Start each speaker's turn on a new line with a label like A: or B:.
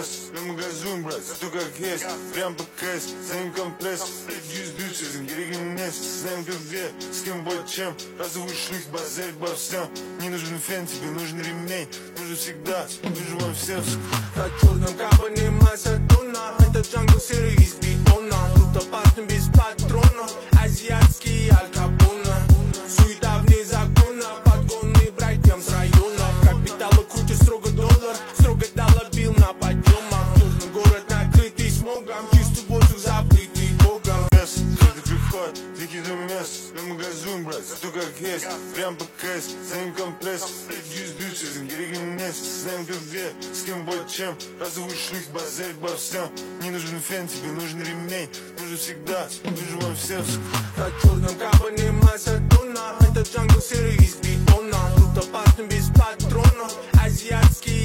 A: место, мы газуем, брат, зато как есть. Прям по кайс, знаем комплекс. Дьюс-дьюс, Геригин Нес. Знаем как где, с кем будет чем. Разовый шлюх, базарь по всем. Не нужен фен, тебе нужен ремень. Нужен всегда, нужен вам всем.
B: На черном кабане масса тона. Это джангл серый из бетона. Тут опасный без патронов. Азиатский Аль Капоне. Суета вне закона. Подгонный братьям с районов. Капиталы крутят строго доллар. Строго дала бил на подъемах. Черный город накрытый смогом. Чистый воздух забытый богом.
A: Место, кто-то приходит, дикий дом место. Мы газуем, брат, зато как есть. Прям по кайс, знаем комплекс. Дьюс-дьюс, Геригин Нес. Знаем как где, с кем будет чем. Разовый шлюх, базарь по всем. Не нужен фен, тебе нужен ремень. Нужен всегда, нужен вам всем.
B: На черном кабане масса тона. Это джангл серый из бетона. Тут опасный без патронов. Азиатский